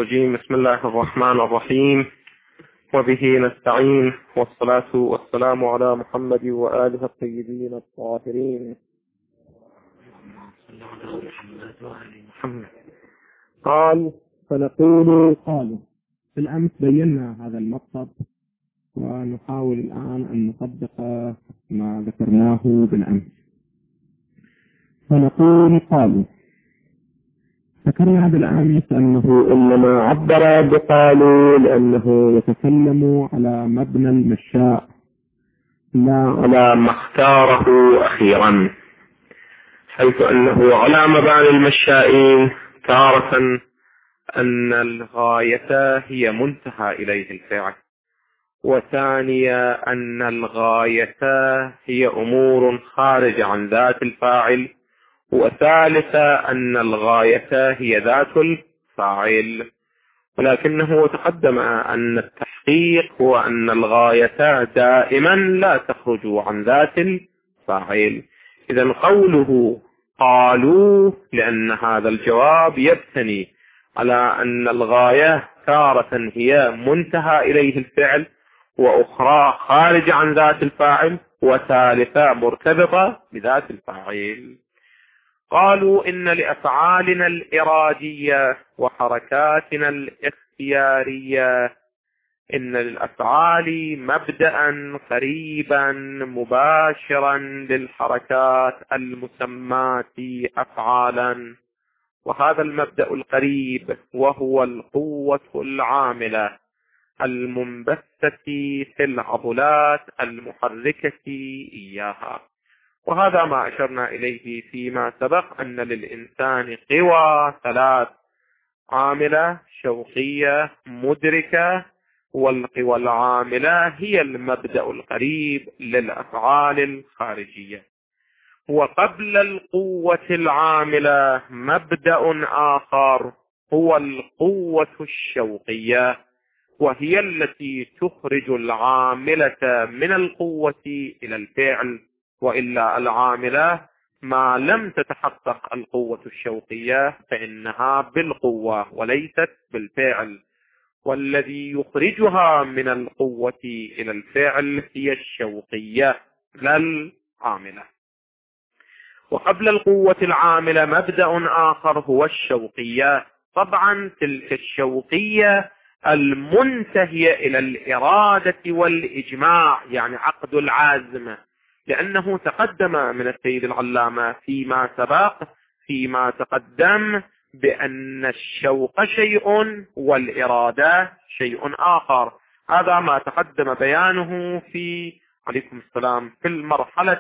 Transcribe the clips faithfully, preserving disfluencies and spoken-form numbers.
الرجيم. بسم الله الرحمن الرحيم، وبه نستعين، والصلاة والسلام على محمد وآله الطيبين الطاهرين. قال: فنقول قالوا. في الأمس بينا هذا المطلب، ونحاول الآن أن نطبق ما ذكرناه بالأمس. فنقول قالوا. ذكرنا بالأمس أنه إنما عبر بقالوا لأنه يتكلم على مبنى المشاء لا على ما اختاره أخيرا، حيث أنه على مباني المشائين تارة أن الغاية هي منتهى إليه الفعل، وثانيا أن الغاية هي أمور خارجة عن ذات الفاعل، وثالثا أن الغاية هي ذات الفاعل. ولكنه تقدم أن التحقيق هو أن الغاية دائما لا تخرج عن ذات الفاعل. إذن قوله قالوا لأن هذا الجواب يبتني على أن الغاية تارة هي منتهى إليه الفعل، وأخرى خارجة عن ذات الفاعل، وثالثة مرتبطة بذات الفاعل. قالوا إن لأفعالنا الإرادية وحركاتنا الاختيارية إن للأفعال مبدأ قريبا مباشرا للحركات المسماة أفعالا، وهذا المبدأ القريب وهو القوة العاملة المنبثة في العضلات المحركة إياها. وهذا ما أشرنا إليه فيما سبق، أن للإنسان قوى ثلاث: عاملة، شوقية، مدركة. والقوى العاملة هي المبدأ القريب للأفعال الخارجية. وقبل القوة العاملة مبدأ آخر هو القوة الشوقية، وهي التي تخرج العاملة من القوة إلى الفعل، وإلا العاملة ما لم تتحقق القوة الشوقية فإنها بالقوة وليست بالفعل، والذي يخرجها من القوة إلى الفعل هي الشوقية لا العاملة. وقبل القوة العاملة مبدأ آخر هو الشوقية. طبعا تلك الشوقية المنتهية إلى الإرادة والإجماع، يعني عقد العزم، لأنه تقدم من السيد العلامة فيما سبق فيما تقدم بأن الشوق شيء والإرادة شيء آخر. هذا ما تقدم بيانه في عليكم السلام في المرحلة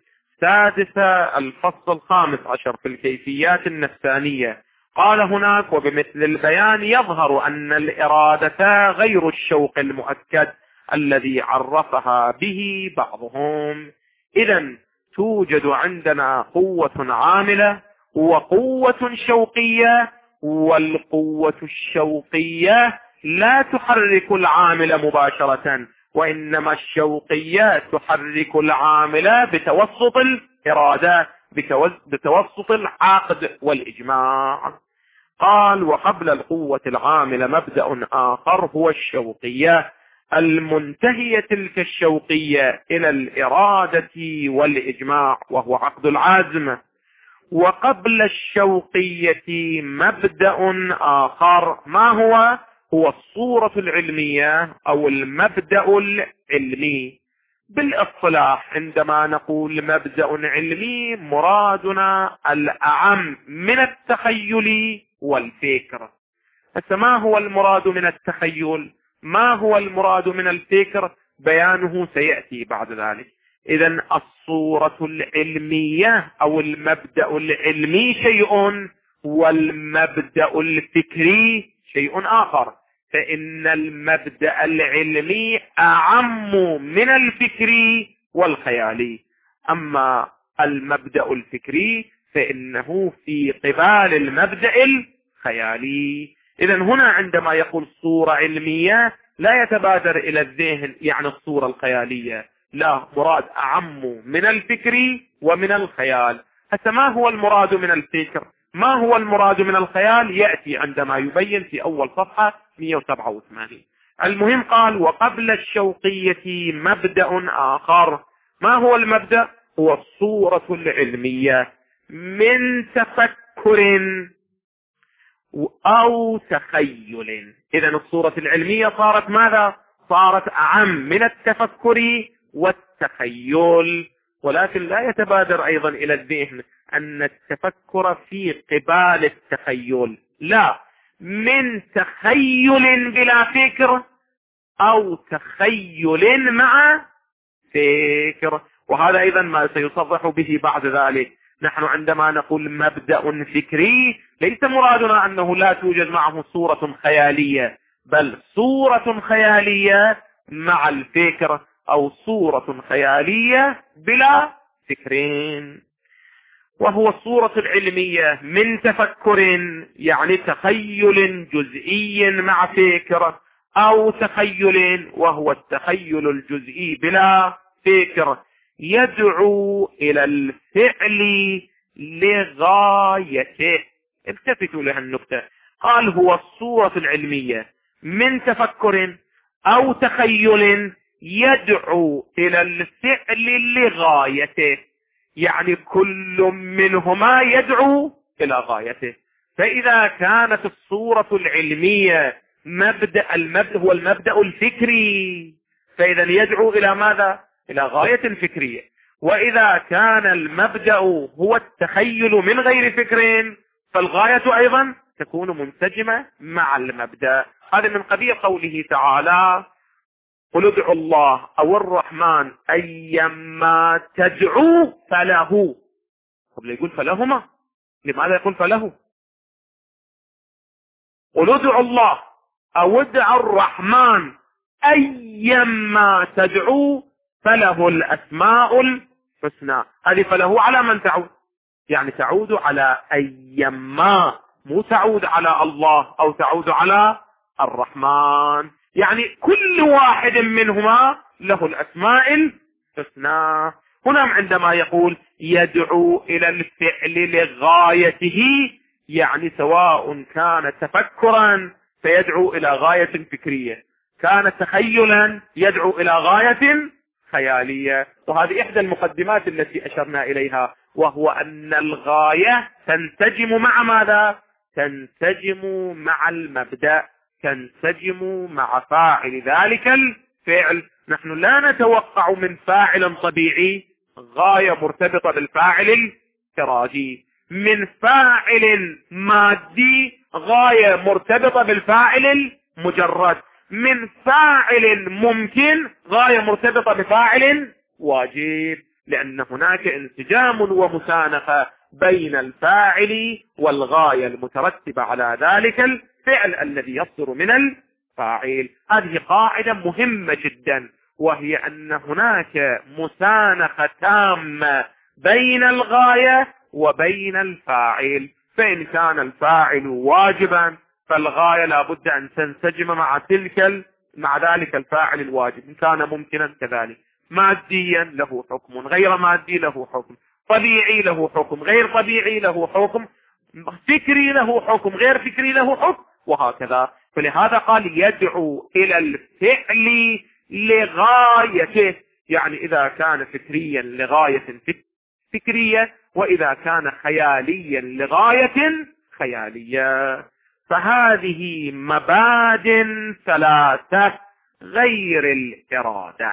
السادسة الفصل الخامس عشر في الكيفيات النفسانية. قال هناك: وبمثل البيان يظهر أن الإرادة غير الشوق المؤكد الذي عرفها به بعضهم. إذن توجد عندنا قوة عاملة وقوة شوقية، والقوة الشوقية لا تحرك العامل مباشرة، وإنما الشوقية تحرك العامل بتوسط الإرادة، بتوسط العقد والإجماع. قال: وقبل القوة العاملة مبدأ آخر هو الشوقية المنتهية تلك الشوقية إلى الإرادة والإجماع، وهو عقد العزم. وقبل الشوقية مبدأ آخر، ما هو؟ هو الصورة العلمية أو المبدأ العلمي. بالاصطلاح عندما نقول مبدأ علمي مرادنا الأعم من التخيل والفكر. فما هو المراد من التخيل؟ ما هو المراد من الفكر؟ بيانه سيأتي بعد ذلك. إذن الصورة العلمية أو المبدأ العلمي شيء، والمبدأ الفكري شيء آخر، فإن المبدأ العلمي أعم من الفكري والخيالي، أما المبدأ الفكري فإنه في قبال المبدأ الخيالي. إذن هنا عندما يقول صورة علمية لا يتبادر إلى الذهن يعني الصورة الخيالية، لا، مراد أعم من الفكر ومن الخيال. حتى ما هو المراد من الفكر؟ ما هو المراد من الخيال يأتي عندما يبين في أول صفحة مئة وسبعة وثمانين. المهم قال وقبل الشوقية مبدأ آخر. ما هو المبدأ؟ هو الصورة العلمية من تفكر أو تخيل. إذن الصورة العلمية صارت ماذا؟ صارت أعم من التفكر والتخيل. ولكن لا يتبادر أيضا إلى الذهن أن التفكر في قبال التخيل، لا، من تخيل بلا فكر أو تخيل مع فكر. وهذا أيضا ما سيصرح به بعد ذلك. نحن عندما نقول مبدأ فكري ليس مرادنا أنه لا توجد معه صورة خيالية، بل صورة خيالية مع الفكر أو صورة خيالية بلا فكرين. وهو الصورة العلمية من تفكر يعني تخيل جزئي مع فكر، أو تخيل وهو التخيل الجزئي بلا فكر يدعو إلى الفعل لغايته. التفتوا لها النقطة. قال هو الصورة العلمية من تفكر أو تخيل يدعو إلى الفعل لغايته، يعني كل منهما يدعو إلى غايته. فإذا كانت الصورة العلمية مبدأ المبدأ هو المبدأ الفكري، فإذا يدعو إلى ماذا؟ إلى غاية فكرية. وإذا كان المبدأ هو التخيل من غير فكر فالغاية أيضا تكون منسجمة مع المبدأ. هذا من قبيل قوله تعالى قل ادعوا الله أو الرحمن أيما تدعوا فله. قبل يقول فلهما، لماذا يقول فله؟ قل ادعوا الله أو ادعوا الرحمن أيما تدعوا فله الأسماء الحسنى. هذه فله على من تعود؟ يعني تعود على أيما، مو تعود على الله أو تعود على الرحمن. يعني كل واحد منهما له الأسماء الحسنى. هنا عندما يقول يدعو إلى الفعل لغايته، يعني سواء كان تفكرا فيدعو إلى غاية فكرية، كان تخيلا يدعو إلى غاية خيالية. وهذه إحدى المقدمات التي أشرنا إليها، وهو أن الغاية تنسجم مع ماذا؟ تنسجم مع المبدأ، تنسجم مع فاعل ذلك الفعل. نحن لا نتوقع من فاعل طبيعي غاية مرتبطة بالفاعل الإرادي، من فاعل مادي غاية مرتبطة بالفاعل المجرد، من فاعل ممكن غاية مرتبطة بفاعل واجب، لأن هناك انسجام ومسانخة بين الفاعل والغاية المترتبة على ذلك الفعل الذي يصدر من الفاعل. هذه قاعدة مهمة جدا، وهي أن هناك مسانخة تامة بين الغاية وبين الفاعل. فإن كان الفاعل واجبا فالغاية لابد أن تنسجم مع تلك مع ذلك الفاعل الواجب. إن كان ممكنا كذلك، ماديا له حكم، غير مادي له حكم، طبيعي له حكم، غير طبيعي له حكم، فكري له حكم، غير فكري له حكم، وهكذا. فلهذا قال يدعو إلى الفعل لغايته، يعني إذا كان فكريا لغاية فكرية، وإذا كان خياليا لغاية خيالية. فهذه مبادئ ثلاثة غير الإرادة،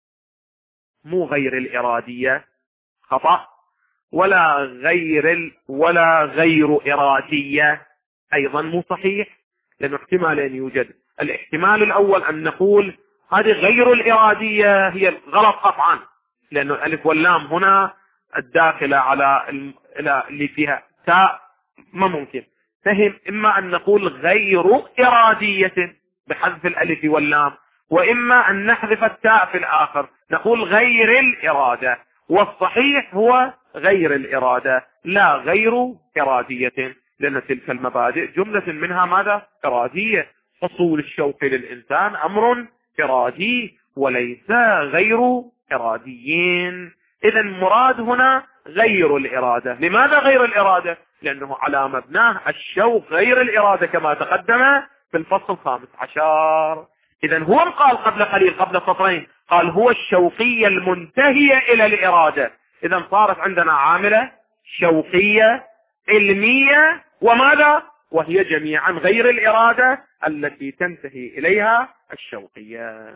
مو غير الإرادية خطأ، ولا غير ال... ولا غير إرادية أيضا مو صحيح، لأنه احتمالين يوجد. الاحتمال الأول أن نقول هذه غير الإرادية هي غلط قطعا، لأنه الألف واللام هنا الداخلة على اللي فيها تاء ما ممكن. فهم إما أن نقول غير إرادية بحذف الألف واللام، وإما أن نحذف التاء في الآخر نقول غير الإرادة. والصحيح هو غير الإرادة لا غير إرادية، لأن تلك المبادئ جملة منها ماذا؟ إرادية. حصول الشوق للإنسان أمر إرادي وليس غير إراديين. إذا المراد هنا غير الإرادة. لماذا غير الإرادة؟ لأنه على مبناه الشوق غير الإرادة كما تقدم في الفصل الخامس عشر. إذن هو قال قبل قليل قبل سطرين قال هو الشوقية المنتهية إلى الإرادة. إذن صارت عندنا عاملة شوقية علمية وماذا؟ وهي جميعا غير الإرادة التي تنتهي إليها الشوقية.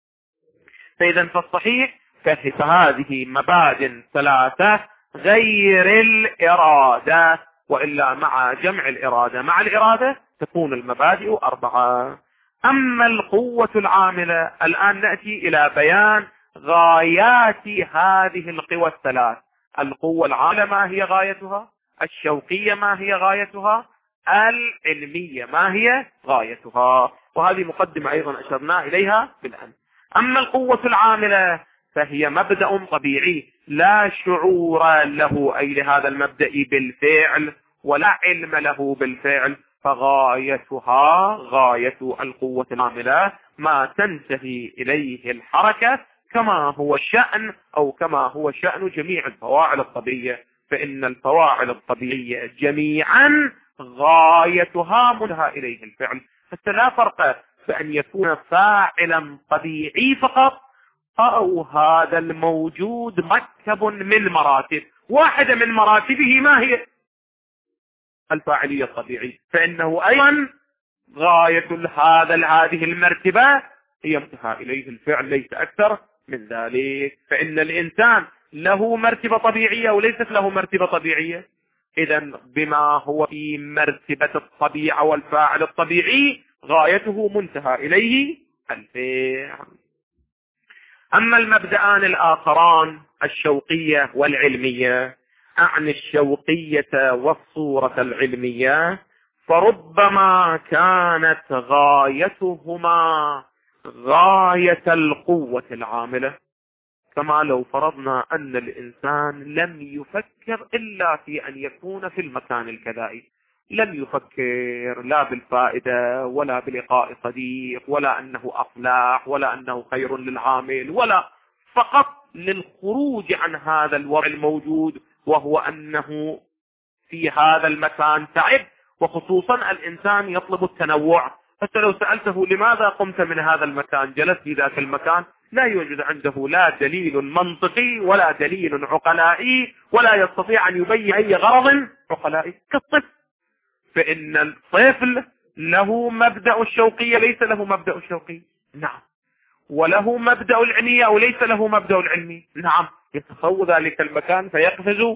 فإذا فالصحيح فهذه مبادئ ثلاثة غير الإرادة، وإلا مع جمع الإرادة مع الإرادة تكون المبادئ أربعة. أما القوة العاملة الآن نأتي إلى بيان غايات هذه القوى الثلاث. القوة العاملة ما هي غايتها؟ الشوقية ما هي غايتها؟ العلمية ما هي غايتها؟ وهذه مقدمة أيضا أشرنا إليها بالأمس. أما القوة العاملة فهي مبدأ طبيعي لا شعور له أي لهذا المبدأ بالفعل ولا علم له بالفعل، فغايتها غاية القوة العاملة ما تنتهي إليه الحركة كما هو شأن أو كما هو شأن جميع الفواعل الطبيعية. فإن الفواعل الطبيعية جميعا غايتها منتهى إليه الفعل. فلا فرق بأن يكون فاعلا طبيعي فقط أو هذا الموجود مركب من مراتب. واحدة من مراتبه ما هي؟ الفاعلية الطبيعية، فإنه أيضا غاية هذا هذه المرتبة هي منتهى إليه الفعل ليس أكثر من ذلك. فإن الإنسان له مرتبة طبيعية وليست له مرتبة طبيعية، إذا بما هو في مرتبة الطبيعة والفاعل الطبيعي غايته منتهى إليه الفعل. أما المبدأان الآخران الشوقية والعلمية، أعني الشوقية والصورة العلمية، فربما كانت غايتهما غاية القوة العاملة. كما لو فرضنا أن الإنسان لم يفكر إلا في أن يكون في المكان الكذائي، لم يفكر لا بالفائدة ولا بلقاء صديق ولا أنه أفلاح ولا أنه خير للعامل، ولا فقط للخروج عن هذا الوضع الموجود وهو أنه في هذا المكان تعب. وخصوصا الإنسان يطلب التنوع، حتى لو سألته لماذا قمت من هذا المكان جلست في ذاك المكان لا يوجد عنده لا دليل منطقي ولا دليل عقلائي ولا يستطيع أن يبين أي غرض عقلائي كالطفل. فإن الطفل له مبدأ الشوقية ليس له مبدأ الشوقي، نعم، وله مبدأ العلمية أو ليس له مبدأ العلمي، نعم، يتصور ذلك المكان فيقفز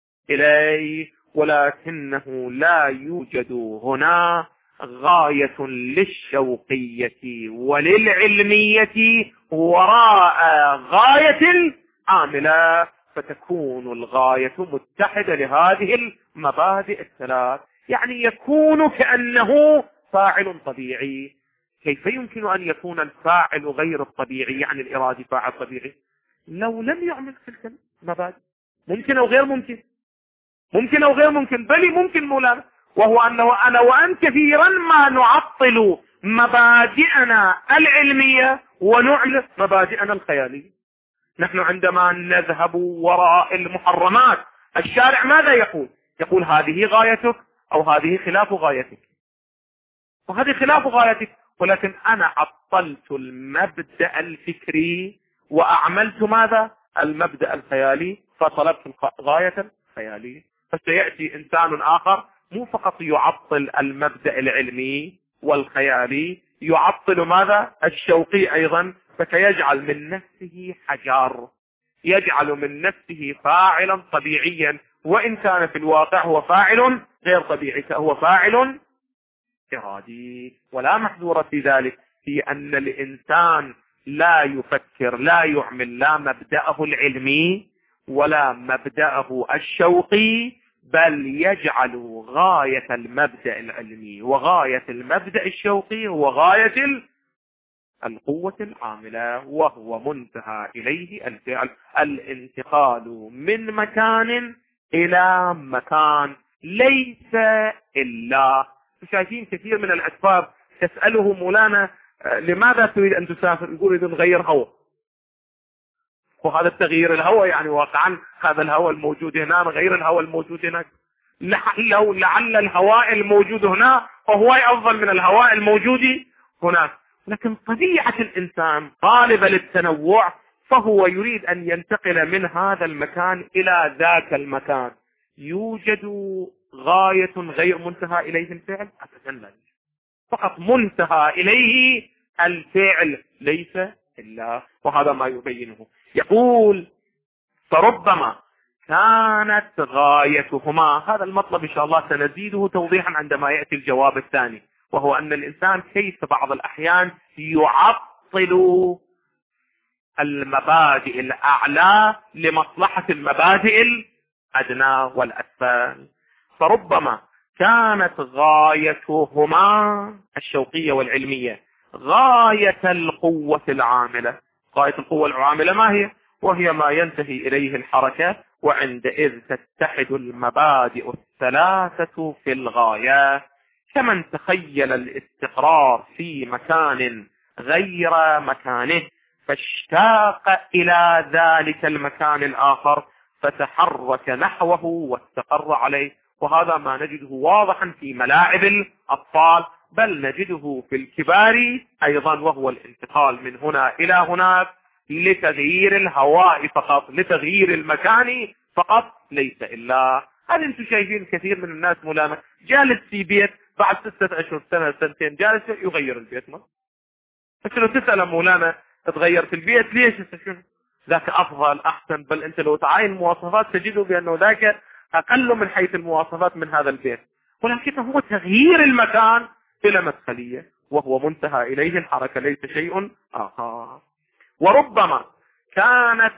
إليه، ولكنه لا يوجد هنا غاية للشوقية وللعلمية وراء غاية عاملة، فتكون الغاية متحدة لهذه المبادئ الثلاث. يعني يكون كأنه فاعل طبيعي. كيف يمكن أن يكون الفاعل غير الطبيعي يعني الإرادي فاعل طبيعي لو لم يعمل تلك المبادئ؟ ممكن أو غير ممكن؟ ممكن أو غير ممكن؟ بل ممكن مولانا، وهو أنه أنا وأنت كثيرا ما نعطل مبادئنا العلمية ونعلن مبادئنا الخيالية. نحن عندما نذهب وراء المحرمات الشارع ماذا يقول؟ يقول هذه غايتك أو هذه خلاف غايتك، وهذه خلاف غايتك، ولكن أنا عطلت المبدأ الفكري وأعملت ماذا؟ المبدأ الخيالي، فطلبت الغاية الخيالية. فسيأتي إنسان آخر مو فقط يعطل المبدأ العلمي والخيالي، يعطل ماذا؟ الشوقي أيضا، فسيجعل من نفسه حجر، يجعل من نفسه فاعلا طبيعيا، وإن كان في الواقع هو فاعل غير طبيعي، هو فاعل إرادي. ولا محذور في ذلك، في أن الإنسان لا يفكر لا يعمل لا مبدأه العلمي ولا مبدأه الشوقي، بل يجعل غاية المبدأ العلمي وغاية المبدأ الشوقي وغاية القوة العاملة، وهو منتهى إليه الفعل، الانتقال من مكان إلى مكان ليس إلا. شايفين كثير من الأسباب تسأله مولانا لماذا تريد أن تسافر؟ يقول إذن غير هوا، وهذا التغيير الهوى يعني واقعا هذا الهوى الموجود هنا غير الهوى الموجود هناك. لعل, لعل الهواء الموجود هنا وهو أفضل من الهواء الموجود هناك. لكن طبيعة الإنسان طالب للتنوع، فهو يريد أن ينتقل من هذا المكان إلى ذاك المكان. يوجد غاية غير منتهى إليه الفعل؟ أبدا لا، فقط منتهى إليه الفعل ليس إلا، وهذا ما يبينه. يقول فربما كانت غايتهما، هذا المطلب إن شاء الله سنزيده توضيحا عندما يأتي الجواب الثاني، وهو أن الإنسان كيف بعض الأحيان يعطل المبادئ الأعلى لمصلحة المبادئ الأدنى والأسفل. فربما كانت غايتهما الشوقية والعلمية غاية القوة العاملة. غاية القوة العاملة ما هي؟ وهي ما ينتهي إليه الحركة، وعندئذ تتحد المبادئ الثلاثة في الغاية. كمن تخيل الاستقرار في مكان غير مكانه فاشتاق إلى ذلك المكان الآخر فتحرك نحوه واستقر عليه. وهذا ما نجده واضحا في ملاعب الأطفال، بل نجده في الكبار أيضا، وهو الانتقال من هنا إلى هناك لتغيير الهواء فقط، لتغيير المكان فقط، ليس إلا. هل أنتم شايفين كثير من الناس مولانا جالس في بيت بعد ستة أشهر سنة سنتين جالس يغير البيت؟ ما بس لو تسأل مولانا تتغير في البيت ليش؟ ذاك أفضل أحسن، بل أنت لو تعاين مواصفات تجده بأنه ذاك أقل من حيث المواصفات من هذا البيت، ولكن هو تغيير المكان إلى مدخلية، وهو منتهى إليه الحركة ليس شيء آخر. وربما كانت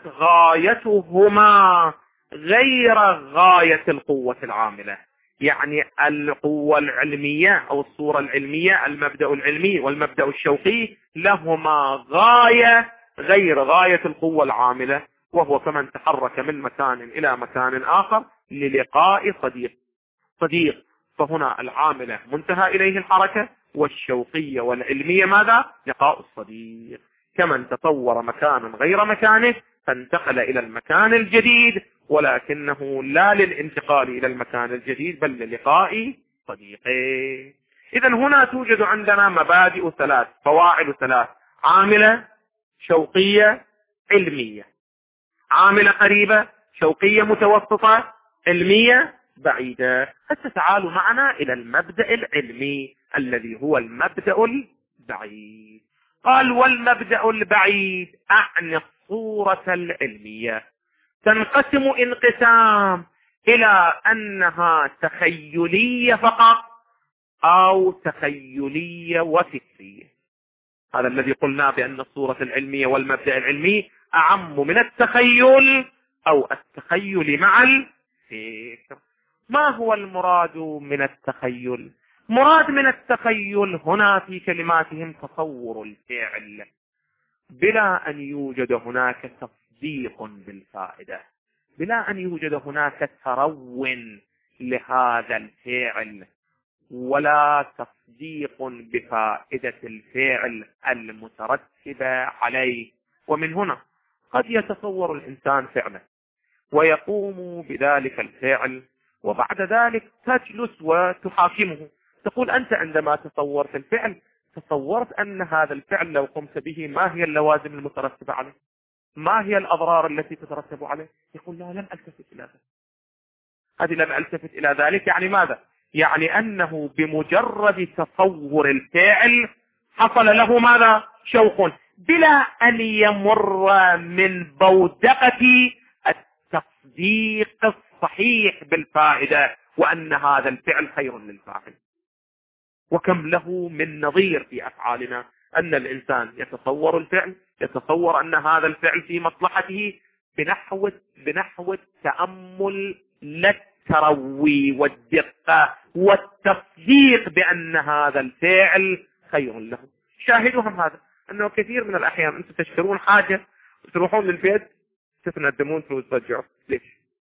غايتهما غير غاية القوة العاملة، يعني القوة العلمية أو الصورة العلمية، المبدأ العلمي والمبدأ الشوقي لهما غاية غير غاية القوة العاملة، وهو كمن تحرك من مكان إلى مكان آخر للقاء صديق. صديق فهنا العاملة منتهى إليه الحركة، والشوقية والعلمية ماذا؟ لقاء الصديق. كمن تطور مكانا غير مكانه فانتقل إلى المكان الجديد، ولكنه لا للانتقال إلى المكان الجديد بل للقاء صديقه. إذا هنا توجد عندنا مبادئ ثلاث، فواعل ثلاث: عاملة، شوقية، علمية. عاملة قريبة، شوقية متوسطة، علمية بعيدة. هسه تعالوا معنا إلى المبدأ العلمي الذي هو المبدأ البعيد. قال والمبدأ البعيد أعني الصورة العلمية تنقسم انقسام إلى أنها تخيلية فقط أو تخيلية وفكرية. هذا الذي قلنا بأن الصورة العلمية والمبدأ العلمي أعم من التخيل أو التخيل مع الفكر. ما هو المراد من التخيل؟ مراد من التخيل هنا في كلماتهم تصور الفعل بلا أن يوجد هناك تصديق بالفائدة، بلا أن يوجد هناك ترو لهذا الفعل ولا تصديق بفائدة الفعل المترتبة عليه. ومن هنا قد يتصور الإنسان فعلا ويقوم بذلك الفعل، وبعد ذلك تجلس وتحاكمه، تقول أنت عندما تصورت الفعل تصورت أن هذا الفعل لو قمت به ما هي اللوازم المترتبة عليه؟ ما هي الأضرار التي تترتب عليه؟ يقول لا، لم ألتفت إلى ذلك. هذه لم ألتفت إلى ذلك يعني ماذا؟ يعني أنه بمجرد تصور الفعل حصل له ماذا؟ شوق، بلا أن يمر من بودقة التصديق الصحيح بالفائدة وأن هذا الفعل خير للفاعل. وكم له من نظير في أفعالنا، أن الإنسان يتصور الفعل، يتصور أن هذا الفعل في مصلحته بنحو بنحو التأمل لا التروي والدقة والتصديق بأن هذا الفعل خير له. شاهدهم هذا أنه كثير من الأحيان أنتم تشترون حاجة وتروحون للبيت تتندمون وترجعوا. ليش؟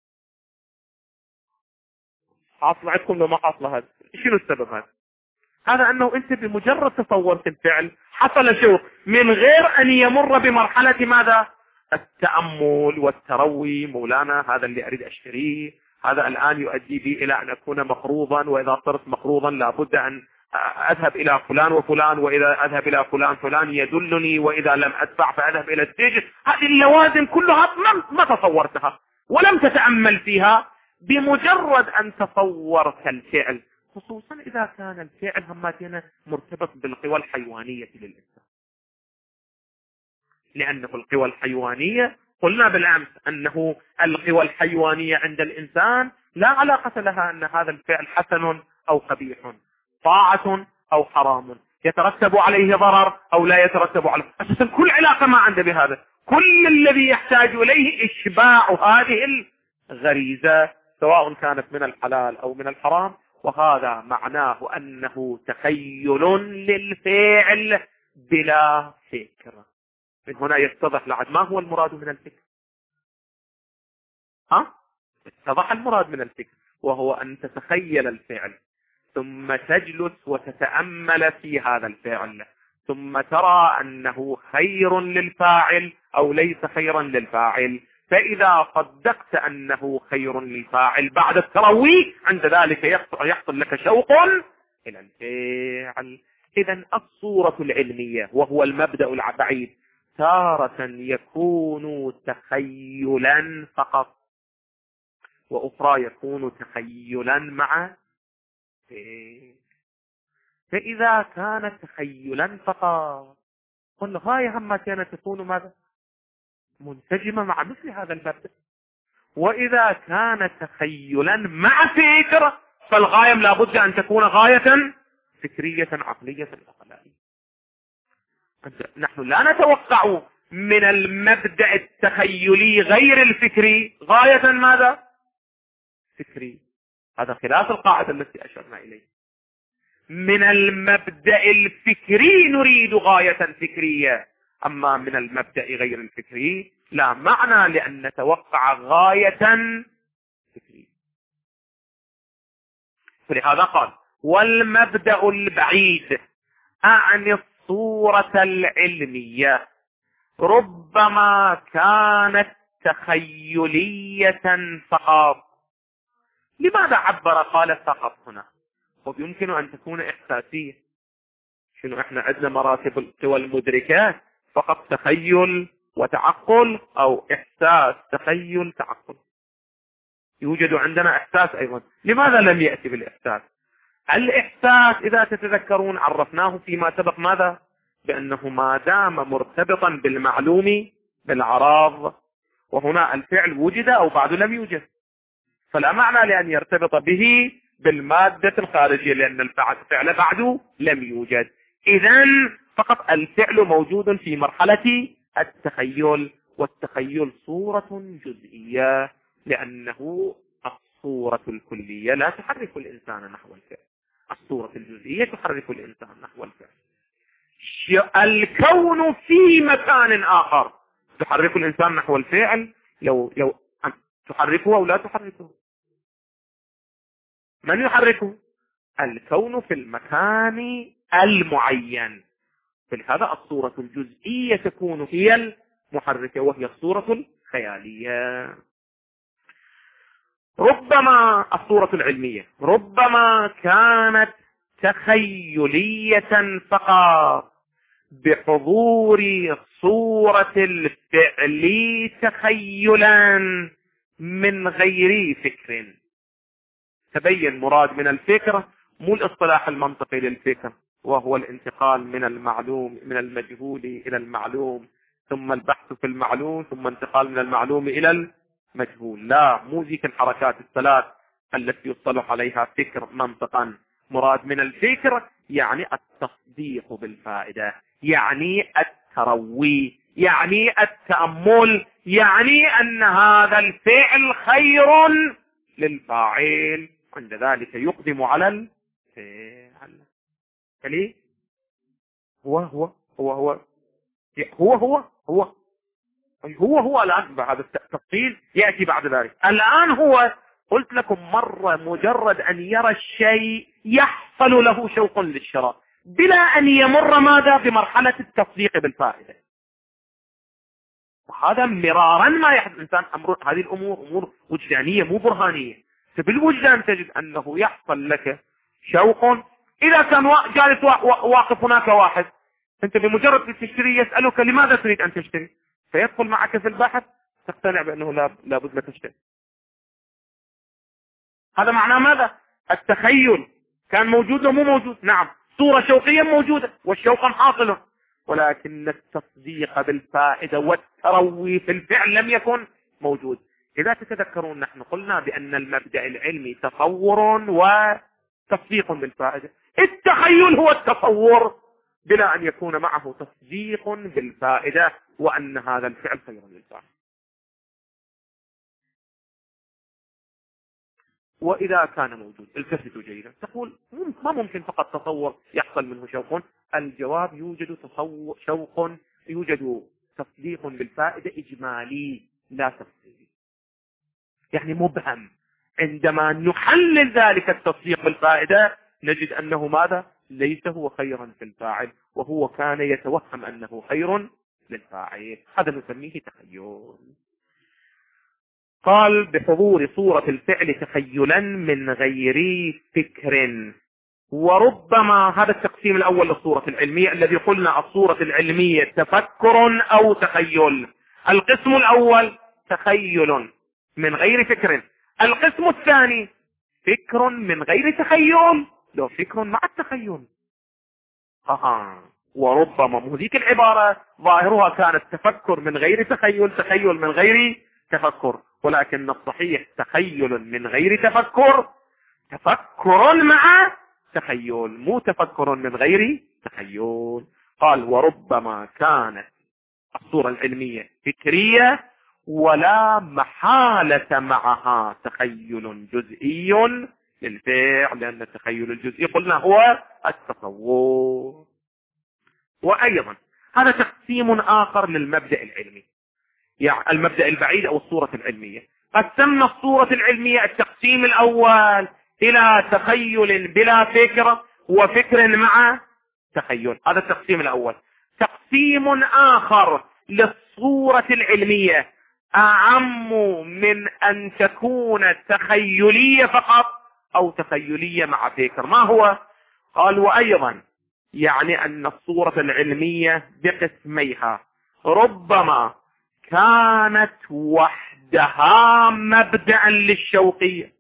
حاصل عندكم لو ما حاصل هذا؟ شنو السبب هذا؟ هذا أنه أنت بمجرد تصورت الفعل حصل شوق من غير أن يمر بمرحلة ماذا؟ التأمل والتروي. مولانا هذا اللي أريد أشتريه، هذا الآن يؤدي بي إلى أن أكون مقروضا، وإذا صرت مقروضا لابد أن أذهب إلى فلان وفلان، وإذا أذهب إلى فلان فلان يدلني، وإذا لم أدفع فأذهب إلى السجن. هذه اللوازم كلها ما تصورتها ولم تتأمل فيها. بمجرد أن تصورت الفعل، خصوصا إذا كان الفعل هماتنا مرتبط بالقوى الحيوانية للإنسان، لأنه القوى الحيوانية قلنا بالأمس أنه القوى الحيوانية عند الإنسان لا علاقة لها أن هذا الفعل حسن أو قبيح، طاعة أو حرام، يترتب عليه ضرر أو لا يترتب عليه. أساسا كل علاقة ما عنده بهذا، كل الذي يحتاج إليه إشباع هذه الغريزة سواء كانت من الحلال أو من الحرام. وهذا معناه أنه تخيل للفعل بلا فكر. من هنا يتضح لعد ما هو المراد من الفكر. ها؟ يتضح المراد من الفكر، وهو أن تتخيل الفعل ثم تجلس وتتأمل في هذا الفعل، ثم ترى أنه خير للفاعل أو ليس خيرا للفاعل. فإذا صدقت أنه خير للفاعل بعد التروي، عند ذلك يحصل لك شوق إلى الفعل. إذن الصورة العلمية وهو المبدأ البعيد تارة يكون تخيلا فقط، وأخرى يكون تخيلا مع فكر. فإذا كان تخيلا فقط والغاية هم كانت تكون ماذا؟ منسجمة مع مثل هذا المبدأ. وإذا كان تخيلا مع فكر فالغاية لابد أن تكون غاية فكرية عقلية أخلاقية. نحن لا نتوقع من المبدأ التخيلي غير الفكري غاية ماذا؟ فكري. هذا خلاف القاعدة التي أشرنا إليه. من المبدأ الفكري نريد غاية فكرية، أما من المبدأ غير الفكري لا معنى لأن نتوقع غاية فكرية. فلهذا قال والمبدأ البعيد أعني الصورة العلمية ربما كانت تخيلية فقط. لماذا عبر قال فقط هنا؟ ويمكن أن تكون إحساسية. شنو احنا عندنا مراتب القوى المدركات، فقط تخيل وتعقل، أو إحساس تخيل تعقل. يوجد عندنا إحساس أيضا. لماذا لم يأتي بالإحساس؟ الإحساس إذا تتذكرون عرفناه فيما سبق ماذا؟ بأنه ما دام مرتبطا بالمعلوم بالعراض، وهنا الفعل وجد أو بعد لم يوجد، فلا معنى لأن يرتبط به بالمادة الخارجية، لأن الفعل بعد لم يوجد. إذن فقط الفعل موجود في مرحلة التخيل، والتخيل صورة جزئية، لأنه الصورة الكلية لا تحرك الإنسان نحو الفعل، الصورة الجزئية تحرك الإنسان نحو الفعل. الكون في مكان آخر تحرك الإنسان نحو الفعل، لو لو تحركه أو لا تحركه. من يحركه؟ الكون في المكان المعين. فلهذا الصورة الجزئية تكون هي المحركة، وهي الصورة الخيالية. ربما الصورة العلمية ربما كانت تخيلية فقط بحضور صورة الفعل تخيلا من غير فكر. تبين مراد من الفكر مو الاصطلاح المنطقي للفكر، وهو الانتقال من المعلوم من المجهول إلى المعلوم، ثم البحث في المعلوم، ثم انتقال من المعلوم إلى المجهول. لا، مو ذيك الحركات الثلاث التي يصطلح عليها فكر منطقا. مراد من الفكر يعني التصديق بالفائدة، يعني التروي، يعني التأمل، يعني أن هذا الفعل خير للفاعل، عند ذلك يقدم على الفعل. ليه؟ هو هو هو هو هو هو هو هو هو الآن هذا التفصيل يأتي بعد ذلك. الآن هو قلت لكم مرة مجرد أن يرى الشيء يحصل له شوق للشراء بلا أن يمر ماذا بمرحلة التصديق بالفائدة. وهذا مرارا ما يحدث الإنسان. أمر هذه الأمور أمور وجدانية مو برهانية. بالوجدان تجد أنه يحصل لك شوق. إذا كان جالس واقف هناك واحد، أنت بمجرد تشتري يسألك لماذا تريد أن تشتري، فيدخل معك في البحث، تقتنع بأنه لابد لك تشتري. هذا معناه ماذا؟ التخيل كان موجود ومو موجود. نعم، صورة شوقية موجودة والشوق حاصل، ولكن التصديق بالفائدة والتروي في الفعل لم يكن موجود. إذا تتذكرون نحن قلنا بأن المبدأ العلمي تصور وتصديق بالفائدة. التخيل هو التصور بلا أن يكون معه تصديق بالفائدة وأن هذا الفعل خير للفاعل. وإذا كان موجود، التفتوا جيدا، تقول ما ممكن فقط تصور يحصل منه شوق. الجواب يوجد تصور شوق، يوجد تصديق بالفائدة إجمالي لا تفصيلي، يعني مبهم. عندما نحلل ذلك التصديق بالفائدة نجد أنه ماذا؟ ليس هو خيرا في الفاعل، وهو كان يتوهم أنه خير للفاعل. هذا نسميه تخيل. قال بحضور صورة الفعل تخيلا من غير فكر. وربما هذا التقسيم الأول للصورة العلمية الذي قلنا الصورة العلمية تفكر أو تخيل. القسم الأول تخيل من غير فكر. القسم الثاني فكر من غير تخيل، لو فكر مع التخيل. آه. وربما مهديك العبارة ظاهرها كانت تفكر من غير تخيل، تخيل من غير تفكر، ولكن الصحيح تخيل من غير تفكر، تفكر مع تخيل، مو تفكر من غير تخيل. قال وربما كانت الصورة العلمية فكرية ولا محالة معها تخيل جزئي للفعل، لأن التخيل الجزئي قلنا هو التصور. وأيضا هذا تقسيم آخر للمبدأ العلمي، يعني المبدأ البعيد أو الصورة العلمية. قسمنا الصورة العلمية التقسيم الأول إلى تخيل بلا فكرة وفكر مع تخيل، هذا التقسيم الأول. تقسيم آخر للصورة العلمية أعم من أن تكون تخيلية فقط أو تخيلية مع فكر. ما هو؟ قال وأيضا يعني أن الصورة العلمية بقسميها ربما كانت وحدها مبدأ للشوقية،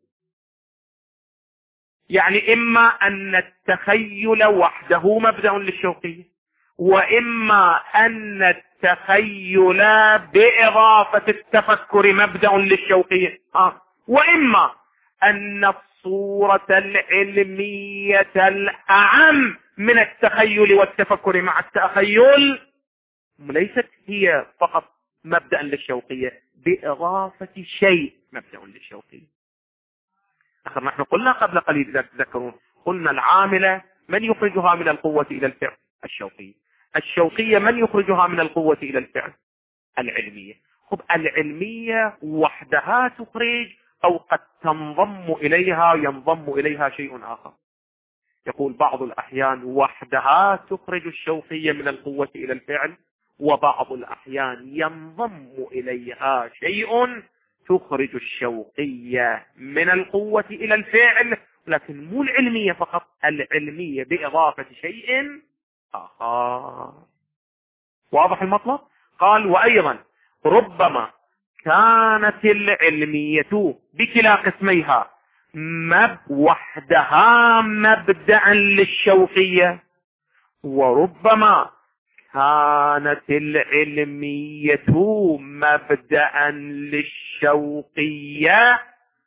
يعني إما أن التخيل وحده مبدأ للشوقية، وإما أن التخيل بإضافة التفكر مبدأ للشوقية، آه. وإما أن الصورة العلمية الأعم من التخيل والتفكر مع التخيل ليست هي فقط مبدأ للشوقية بإضافة شيء مبدأ للشوقية. أخر نحن قلنا قبل قليل إذا تذكرون، قلنا العاملة من يخرجها من القوة إلى الفعل؟ الشوقية. الشوقية من يخرجها من القوة إلى الفعل؟ العلمية. خب العلمية وحدها تخرج أو قد تنضم إليها ينضم إليها شيء آخر. يقول بعض الأحيان وحدها تخرج الشوقية من القوة إلى الفعل، وبعض الأحيان ينضم إليها شيء تخرج الشوقية من القوة إلى الفعل، لكن مو العلمية فقط، العلمية بإضافة شيء آخر. واضح المطلب؟ قال وأيضا ربما كانت العلمية بكلا قسميها مب وحدها مبدأ للشوقية، وربما كانت العلمية مبدأ للشوقية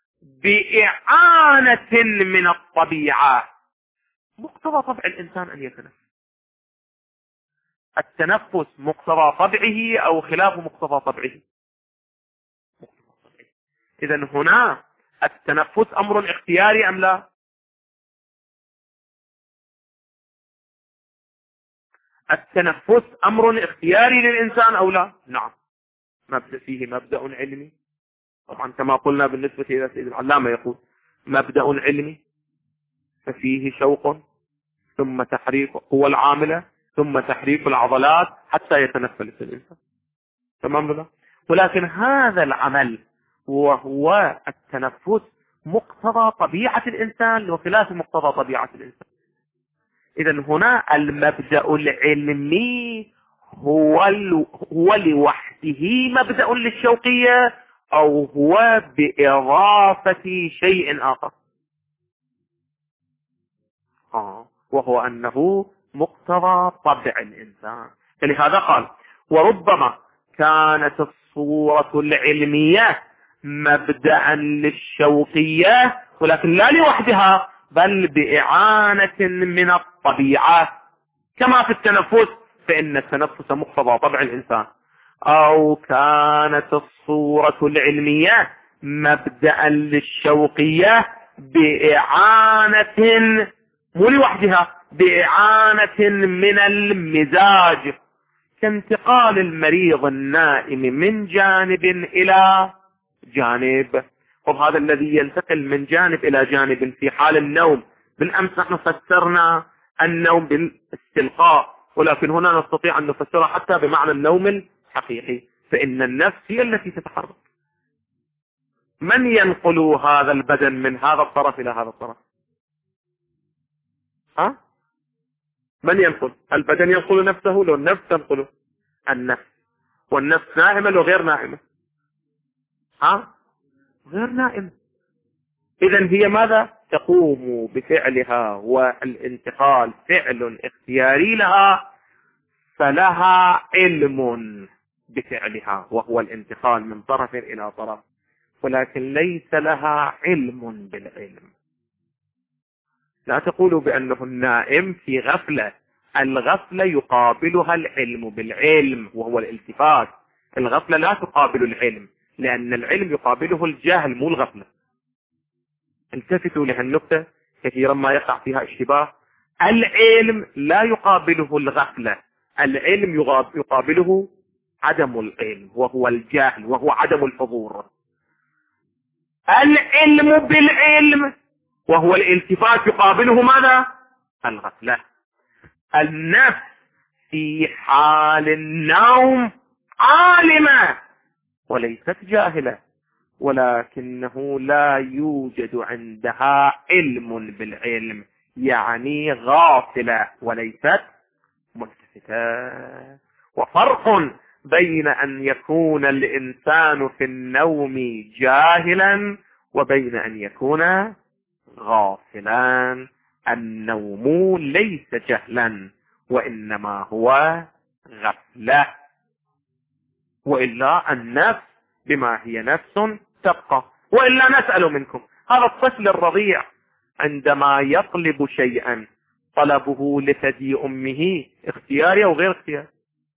بإعانة من الطبيعة. مقتضى طبع الإنسان أن يتنفس. التنفس مقتضى طبعه أو خلاف مقتضى طبعه؟ إذن هنا التنفس أمر اختياري أم لا؟ التنفس أمر اختياري للإنسان أو لا؟ نعم، مبدأ فيه مبدأ علمي طبعا كما قلنا بالنسبة إلى سيد العلامة، يقول مبدأ علمي ففيه شوق ثم تحريك قوى العاملة ثم تحريك العضلات حتى يتنفس الإنسان، تمام ولا؟ ولكن هذا العمل وهو التنفس مقتضى طبيعة الإنسان وخلاف مقتضى طبيعة الإنسان. إذا هنا المبدأ العلمي هو هو لوحده مبدأ للشوقية، أو هو بإضافة شيء آخر، آه وهو أنه مقتضى طبع الإنسان. فلهذا قال وربما كانت الصورة العلمية مبدأ للشوقية، ولكن لا لوحدها بل بإعانة من الطبيعة، كما في التنفس، فإن التنفس مقتضى طبع الإنسان. أو كانت الصورة العلمية مبدأ للشوقية بإعانة، مو لوحدها، بإعانة من المزاج، كانتقال المريض النائم من جانب إلى جانب. وهذا الذي ينتقل من جانب إلى جانب في حال النوم، بالأمس نحن فسرنا النوم بالاستلقاء، ولكن هنا نستطيع أن نفسرها حتى بمعنى النوم الحقيقي، فإن النفس هي التي تتحرك. من ينقل هذا البدن من هذا الطرف إلى هذا الطرف؟ ها؟ من ينقل؟ البدن ينقل نفسه، لو النفس تنقله؟ النفس. والنفس نائمة لو غير نائمة؟ ها؟ غير نائمة. إذن هي ماذا؟ تقوم بفعلها، والانتقال فعل اختياري لها، فلها علم بفعلها وهو الانتقال من طرف إلى طرف، ولكن ليس لها علم بالعلم. لا تقولوا بأنه النائم في غفلة، الغفلة يقابلها العلم بالعلم وهو الالتفات. الغفلة لا تقابل العلم، لأن العلم يقابله الجهل مو الغفلة. التفتوا لهالنقطة، كثيرا ما يقع فيها اشتباه. العلم لا يقابله الغفلة، العلم يقابله عدم العلم وهو الجهل وهو عدم الحضور. العلم بالعلم وهو الالتفات يقابله ماذا؟ الغفلة. النفس في حال النوم عالمة وليست جاهلة، ولكنه لا يوجد عندها علم بالعلم، يعني غافلة وليست ملتفتة. وفرق بين أن يكون الإنسان في النوم جاهلا وبين أن يكون غافلا. النوم ليس جهلا، وإنما هو غفلة، وإلا النفس بما هي نفس تبقى. وإلا نسأل منكم، هذا الطفل الرضيع عندما يطلب شيئا طلبه لثدي أمه اختياري أو غير اختياري؟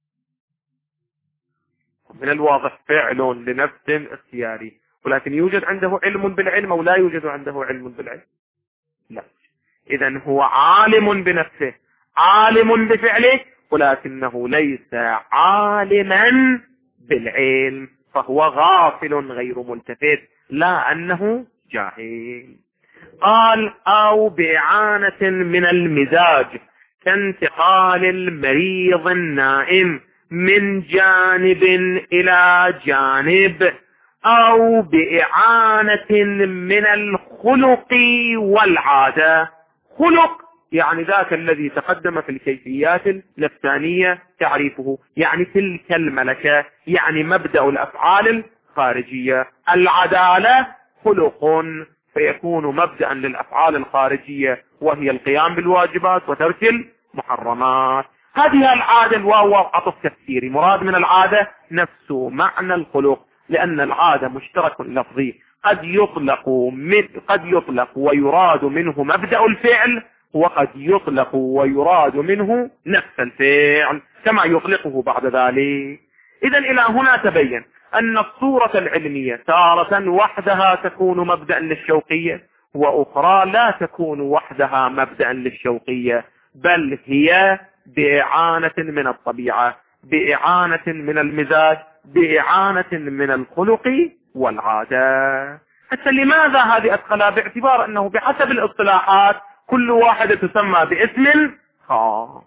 من الواضح فعل لنفس اختياري، ولكن يوجد عنده علم بالعلم أو لا يوجد عنده علم بالعلم؟ لا. إذن هو عالم بنفسه، عالم بفعله، ولكنه ليس عالما بالعلم، فهو غافل غير ملتفت، لا أنه جاهل. قال أو بإعانة من المزاج، كانتقال المريض النائم من جانب إلى جانب، أو بإعانة من الخلق والعادة. خلق يعني ذاك الذي تقدم في الكيفيات النفسانية تعريفه، يعني تلك الملكة، يعني مبدأ الأفعال الخارجية. العدالة خلق، فيكون مبدأ للأفعال الخارجية وهي القيام بالواجبات وترك المحرمات. هذه العادة الواو عطف تفسيري، مراد من العادة نفس معنى الخلق، لأن العادة مشترك لفظي، قد يطلق من قد يطلق ويراد منه مبدأ الفعل، وقد يطلق ويراد منه نفس الفعل كما يطلقه بعد ذلك. إذن إلى هنا تبين أن الصورة العلمية تارة وحدها تكون مبدأ للشوقية، وأخرى لا تكون وحدها مبدأ للشوقية، بل هي بإعانة من الطبيعة، بإعانة من المزاج، بإعانة من الخلق والعادة. حتى لماذا هذه أدخلها؟ باعتبار أنه بحسب الاصطلاحات كل واحدة تسمى باسم خاص.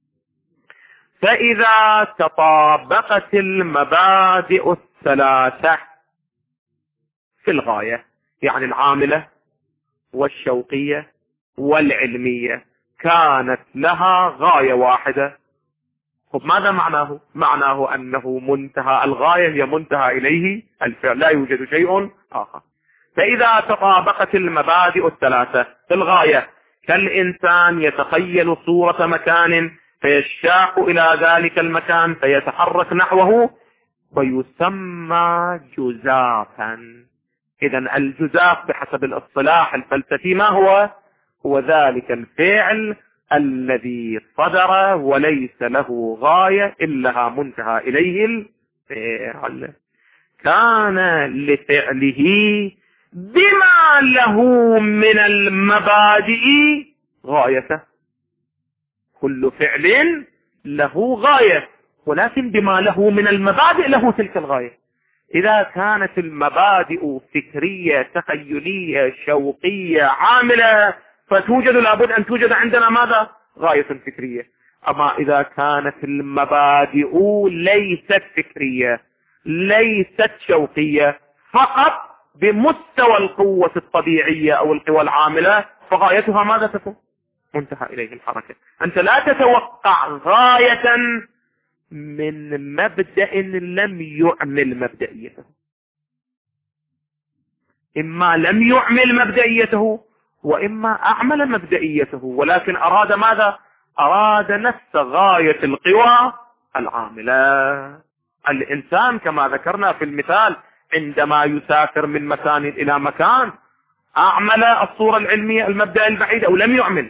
فإذا تطابقت المبادئ الثلاثة في الغاية، يعني العاملة والشوقية والعلمية كانت لها غاية واحدة. طب ماذا معناه؟ معناه أنه منتهى الغاية هي منتهى إليه الفعل، لا يوجد شيء آخر. فإذا تطابقت المبادئ الثلاثة في الغاية، كالإنسان يتخيل صورة مكان فيشاق إلى ذلك المكان فيتحرك نحوه ويسمى جزافا. إذن الجزاف بحسب الاصطلاح الفلسفي ما هو؟ هو ذلك الفعل الذي صدر وليس له غاية إلا منتهى إليه الفعل. كان لفعله بما له من المبادئ غايته. كل فعل له غاية، ولكن بما له من المبادئ له تلك الغاية. إذا كانت المبادئ فكرية تخيلية شوقية عاملة فتوجد لابد أن توجد عندنا ماذا؟ غاية فكرية. أما إذا كانت المبادئ ليست فكرية ليست شوقية، فقط بمستوى القوة الطبيعية أو القوى العاملة، فغايتها ماذا تكون؟ منتهى إليه الحركة. أنت لا تتوقع غاية من مبدأ لم يعمل مبدئيته. إما لم يعمل مبدئيته وإما أعمل مبدئيته، ولكن أراد ماذا؟ أراد نفس غاية القوى العاملة. الإنسان كما ذكرنا في المثال عندما يسافر من مكان إلى مكان، أعمل الصورة العلمية المبدأ البعيد أو لم يعمل؟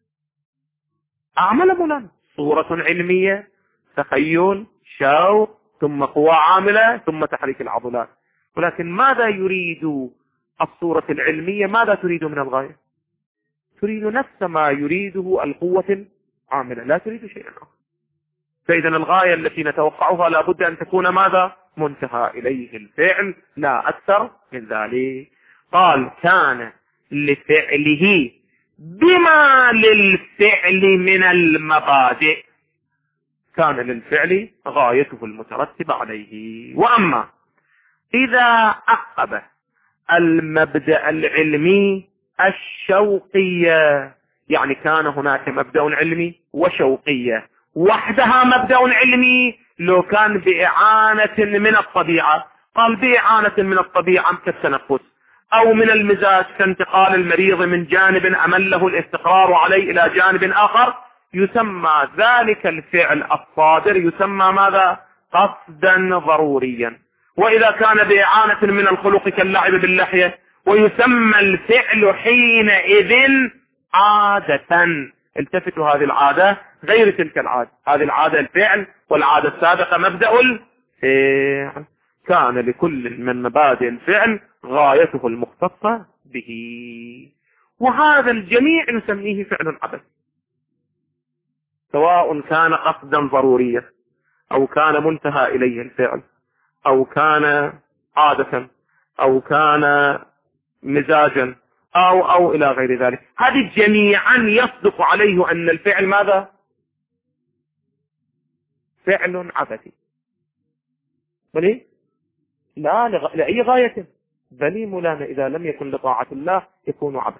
أعمل مولانا صورة علمية، تخيل، شوق، ثم قوى عاملة، ثم تحريك العضلات. ولكن ماذا يريد الصورة العلمية؟ ماذا تريد من الغاية؟ تريد نفس ما يريده القوة العاملة، لا تريد شيئا آخر. فإذا الغاية التي نتوقعها لابد أن تكون ماذا؟ منتهى إليه الفعل، لا أكثر من ذلك. قال كان لفعله بما للفعل من المبادئ. كان للفعل غايته المترتبة عليه. وأما إذا أعقب المبدأ العلمي الشوقية، يعني كان هناك مبدأ علمي وشوقية وحدها مبدأ علمي، لو كان بإعانة من الطبيعة، قال بإعانة من الطبيعة كالتنفس أو من المزاج كانتقال المريض من جانب أمن له الاستقرار عليه إلى جانب آخر، يسمى ذلك الفعل الصادر يسمى ماذا؟ قصدا ضروريا. وإذا كان بإعانة من الخلق كاللعب باللحية، ويسمى الفعل حينئذ عادة. التفتوا، هذه العادة غير تلك العادة، هذه العادة الفعل، والعادة السابقة مبدأ الفعل. كان لكل من مبادئ الفعل غايته المختصة به، وهذا الجميع نسميه فعل عبث، سواء كان قصدا ضروريا أو كان منتهى إليه الفعل أو كان عادة أو كان مزاجا أو أو إلى غير ذلك. هذه جميعا يصدق عليه أن الفعل ماذا؟ فعل عبثي. بل لا لغ... لأي غاية، بل مولانا إذا لم يكن لطاعة الله يكون عبث،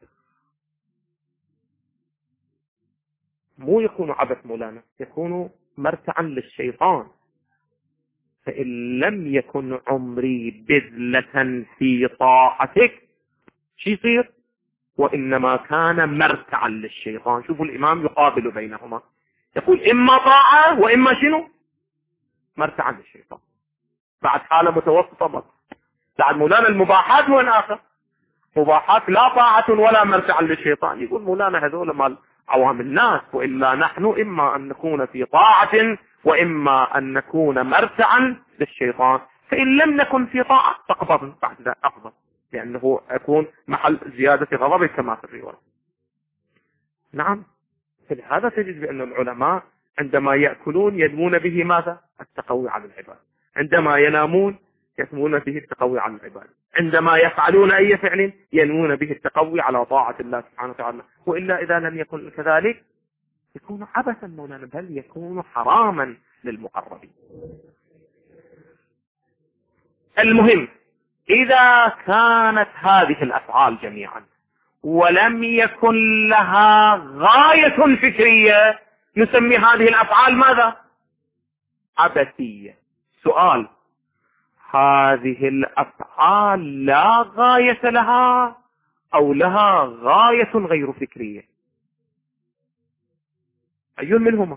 مو يكون عبث مولانا، يكون مرتعا للشيطان. فإن لم يكن عمري بذلة في طاعتك شي يصير؟ وإنما كان مرتعا للشيطان. شوفوا الإمام يقابل بينهما، يقول إما طاعة وإما شنو؟ مرتعا للشيطان. بعد حالة متوسطة بس. بعد مولانا المباحات وين آخر؟ مباحات لا طاعة ولا مرتعا للشيطان. يقول مولانا هذول مال عوام الناس، وإلا نحن إما أن نكون في طاعة وإما أن نكون مرتعا للشيطان. فإن لم نكن في طاعة فقبضنا بعد ذلك أفضل، لأنه يكون محل زيادة غضب كما في الرواية. نعم، فلهذا تجد بأن العلماء عندما يأكلون ينمون به ماذا؟ التقوي على العباد. عندما ينامون ينمون به التقوي على العباد. عندما يفعلون أي فعل ينمون به التقوي على طاعة الله سبحانه وتعالى. وإلا إذا لم يكن كذلك يكون عبثا مولانا، بل يكون حراما للمقربين. المهم، إذا كانت هذه الأفعال جميعا ولم يكن لها غاية فكرية نسمي هذه الأفعال ماذا؟ عبثية. سؤال: هذه الأفعال لا غاية لها أو لها غاية غير فكرية؟ أي منهما؟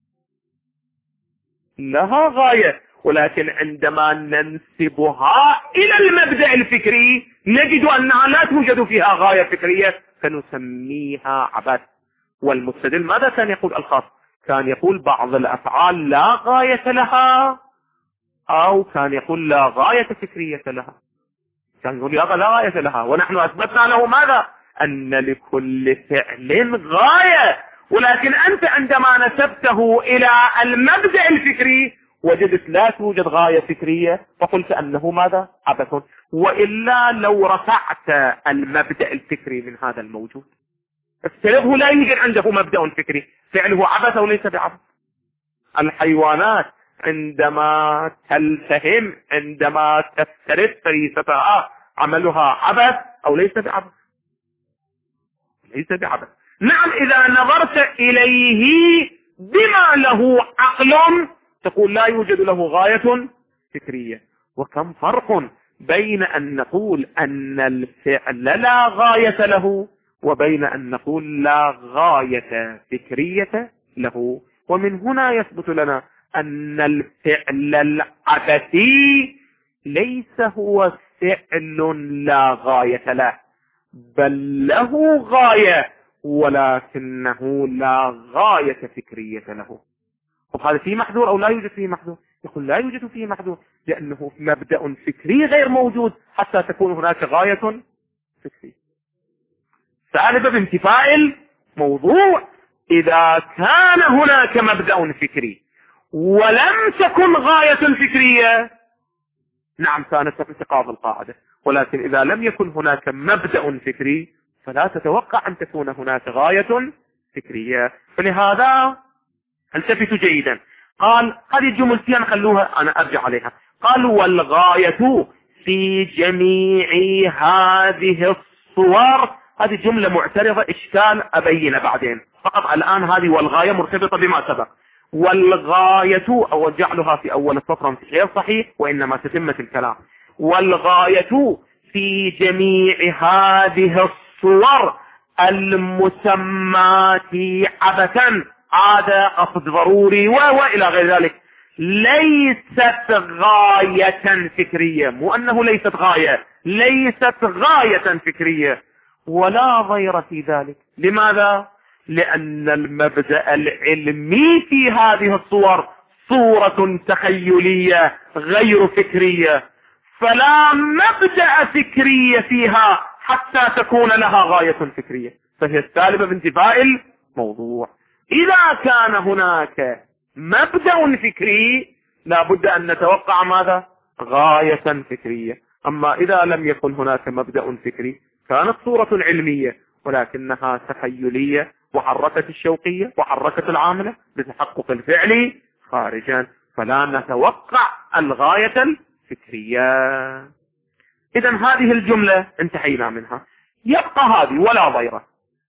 لها غاية، ولكن عندما ننسبها إلى المبدأ الفكري نجد أنها لا توجد فيها غاية فكرية فنسميها عبث. والمستدل ماذا كان يقول؟ الخاص كان يقول بعض الأفعال لا غاية لها، أو كان يقول لا غاية فكرية لها. كان يقول لا غاية لها، ونحن أثبتنا له ماذا؟ أن لكل فعل غاية، ولكن أنت عندما نسبته إلى المبدأ الفكري وجدت لا توجد غاية فكرية فقلت أنه ماذا؟ عبث. وإلا لو رفعت المبدأ الفكري من هذا الموجود افترضه لا يوجد عنده مبدأ فكري، فعله عبث أو ليس بعبث؟ الحيوانات عندما تلتهم، عندما تفترض فريستها، عملها عبث أو ليس بعبث؟ ليس بعبث. نعم، إذا نظرت إليه بما له عقل تقول لا يوجد له غاية فكرية. وكم فرق بين أن نقول أن الفعل لا غاية له وبين أن نقول لا غاية فكرية له. ومن هنا يثبت لنا أن الفعل العبثي ليس هو فعل لا غاية له، بل له غاية ولكنه لا غاية فكرية له. وهذا فيه محذور أو لا يوجد فيه محذور؟ يقول لا يوجد فيه محذور، لأنه مبدأ فكري غير موجود حتى تكون هناك غاية فكرية. سالب بانتفاء الموضوع: إذا كان هناك مبدأ فكري ولم تكن غاية فكرية نعم كانت انتقاض القاعدة، ولكن إذا لم يكن هناك مبدأ فكري فلا تتوقع أن تكون هناك غاية فكرية. فلهذا التفتوا جيدا. قال هذه الجملتين خلوها أنا أرجع عليها. قال: والغاية في جميع هذه الصور. هذه جملة معترضة، إشكال أبين بعدين، فقط الآن هذه والغاية مرتبطة بما سبق. والغاية أو جعلها في أول السطر غير صحيح، وإنما تتمة الكلام. والغاية في جميع هذه الصور المسمات عبثا، عادة، قصد ضروري وإلى غير ذلك، ليست غاية فكرية. مو أنه ليست غاية، ليست غاية فكرية ولا ضير في ذلك. لماذا؟ لأن المبدأ العلمي في هذه الصور صورة تخيلية غير فكرية، فلا مبدأ فكري فيها حتى تكون لها غاية فكرية، فهي السالبة بانتفاء الموضوع. إذا كان هناك مبدأ فكري لا بد أن نتوقع ماذا؟ غاية فكرية. أما إذا لم يكن هناك مبدأ فكري كانت صورة علمية ولكنها تخيلية، وحركت الشوقية وحركت العاملة بتحقق الفعل خارجا، فلا نتوقع الغاية الفكرية. إذا هذه الجملة انتهينا منها. يبقى هذه ولا ضيرة.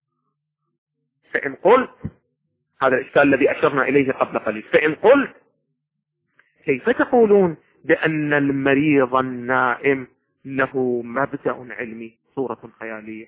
فإن قلت، هذا الإشكال الذي أشرنا إليه قبل قليل، فإن قلت كيف تقولون بأن المريض النائم له مبدأ علمي صورة خيالية؟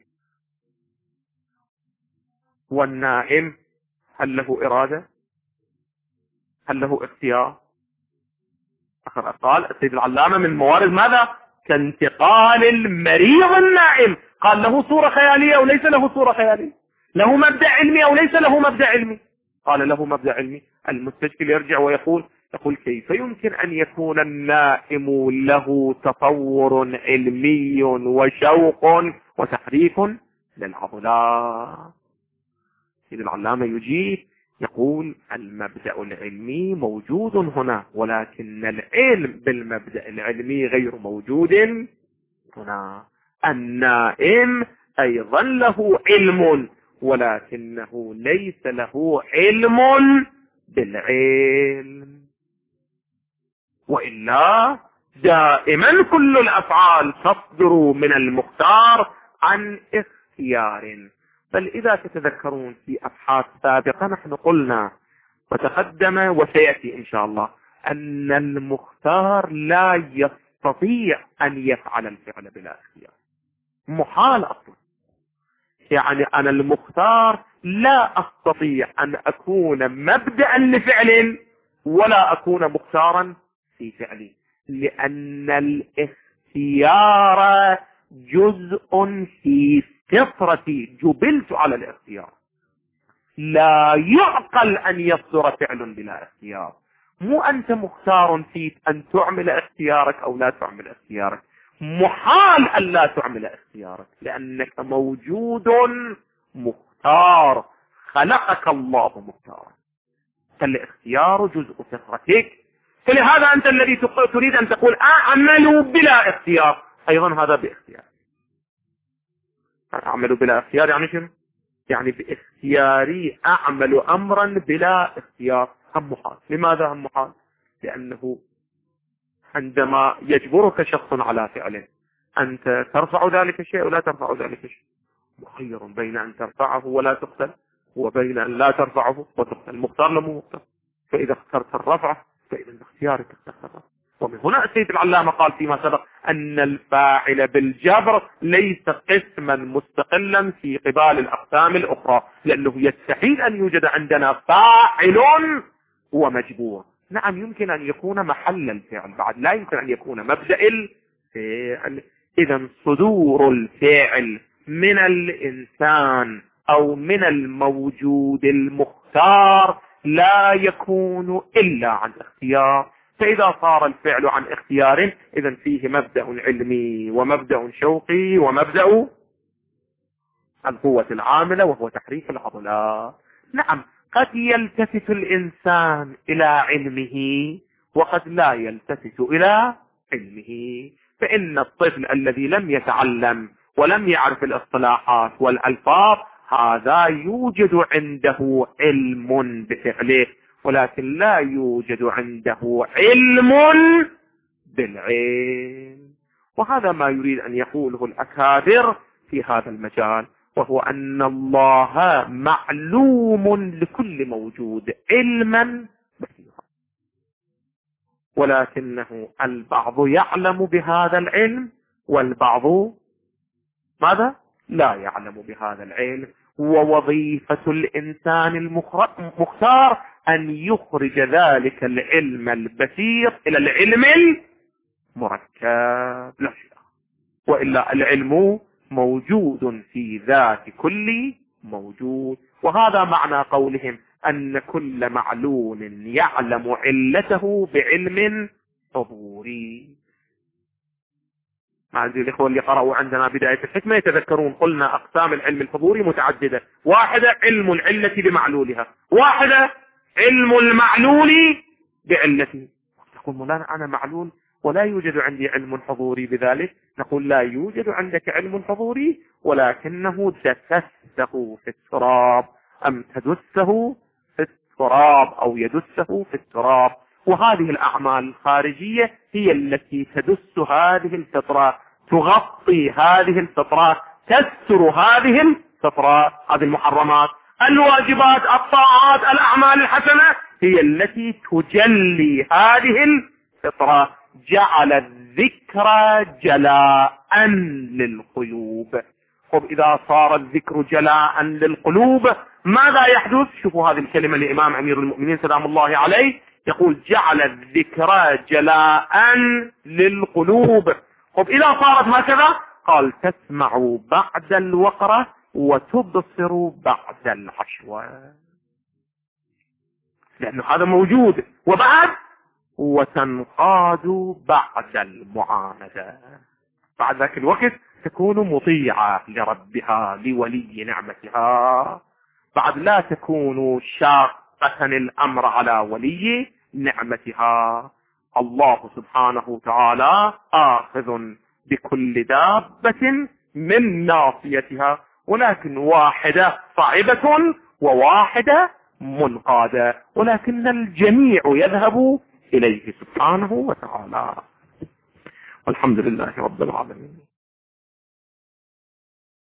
والنائم هل له إرادة؟ هل له اختيار؟ أخر قال السيد العلامة من موارد ماذا؟ كانتقال المريض النائم، قال له صورة خيالية وليس له صورة خيالية، له مبدأ علمي أو ليس له مبدأ علمي؟ قال له مبدأ علمي. المستشكل يرجع ويقول يقول كيف يمكن أن يكون النائم له تطور علمي وشوق وتحريك للعضلات؟ سيد العلامة يجيب يقول المبدأ العلمي موجود هنا، ولكن العلم بالمبدأ العلمي غير موجود هنا. النائم أيضا له علم ولكنه ليس له علم بالعلم، وإلا دائما كل الأفعال تصدر من المختار عن باختيار. بل إذا تتذكرون في أبحاث سابقة نحن قلنا وتقدم وسيأتي إن شاء الله أن المختار لا يستطيع أن يفعل الفعل بلا اختيار، محال أصلا. يعني أنا المختار لا أستطيع أن أكون مبدأ لفعل ولا أكون مختارا في فعلي، لأن الاختيار جزء في فطرتي، جبلت على الاختيار. لا يعقل أن يصدر فعل بلا اختيار. مو أنت مختار في أن تعمل اختيارك أو لا تعمل اختيارك، محال أن لا تعمل اختيارك لأنك موجود مختار، خلقك الله مختارا، فالاختيار جزء فطرتك. فلهذا أنت الذي تريد أن تقول أعمل بلا اختيار، أيضا هذا باختيار. أعمل بلا اختيار يعني شنو؟ يعني باختياري أعمل أمرا بلا اختيار، هم محال. لماذا هم محال؟ لأنه عندما يجبرك شخص على فعله أنت ترفع ذلك الشيء ولا ترفع ذلك الشيء، مخير بين أن ترفعه ولا تقتل وبين أن لا ترفعه وتقتل، مختار لم مختار. فإذا اخترت الرفع فإذا باختيارك اخترت الرفع. ومن هنا السيد العلامة قال فيما سبق أن الفاعل بالجبر ليس قسما مستقلا في قبال الأقسام الأخرى، لأنه يستحيل أن يوجد عندنا فاعل ومجبور. نعم يمكن أن يكون محل الفعل، بعد لا يمكن أن يكون مبدأ الفعل. إذا صدور الفعل من الإنسان أو من الموجود المختار لا يكون إلا عن اختيار. فإذا صار الفعل عن اختيار إذا فيه مبدأ علمي ومبدأ شوقي ومبدأ القوة العاملة وهو تحريك العضلات. نعم قد يلتفت الإنسان إلى علمه وقد لا يلتفت إلى علمه. فإن الطفل الذي لم يتعلم ولم يعرف الاصطلاحات والألفاظ هذا يوجد عنده علم بفعله، ولكن لا يوجد عنده علم بالعلم. وهذا ما يريد أن يقوله الأكابر في هذا المجال، وهو أن الله معلوم لكل موجود علما بسيطا، ولكنه البعض يعلم بهذا العلم والبعض ماذا؟ لا يعلم بهذا العلم. ووظيفة الإنسان المختار أن يخرج ذلك العلم البسيط إلى العلم المركب، لا شيء، وإلا العلم موجود في ذات كل موجود. وهذا معنى قولهم أن كل معلول يعلم علته بعلم حضوري. مع الإخوة اللي قرأوا عندنا بداية الحكمة يتذكرون قلنا أقسام العلم الحضوري متعددة. واحدة علم العلة بمعلولها، واحدة علم المعلول بعلته. تقول مولانا أنا معلول ولا يوجد عندي علم حضوري بذلك. نقول لا يوجد عندك علم حضوري، ولكنه دسسته في التراب، أم تدسه في التراب أو يدسه في التراب. وهذه الأعمال الخارجية هي التي تدس هذه الفطرة، تغطي هذه الفطرة، تستر هذه الفطرة. هذه المحرمات، الواجبات، الطاعات، الأعمال الحسنة هي التي تجلي هذه الفطرة. جعل الذكر جلاء للقلوب. طب إذا صار الذكر جلاء للقلوب ماذا يحدث؟ شوفوا هذه الكلمة لإمام أمير المؤمنين سلام الله عليه، يقول جعل الذكر جلاء للقلوب. طب إذا صارت هكذا قال تسمع بعد الوقرة وتبصر بعد الحشوة، لأنه هذا موجود. وبعد وتنقاد بعد المعاندة، بعد ذاك الوقت تكون مطيعة لربها لولي نعمتها، بعد لا تكون شاقة الأمر على ولي نعمتها. الله سبحانه وتعالى آخذ بكل دابة من ناصيتها، ولكن واحدة صعبة وواحدة منقادة، ولكن الجميع يذهب إليه سبحانه وتعالى. والحمد لله رب العالمين.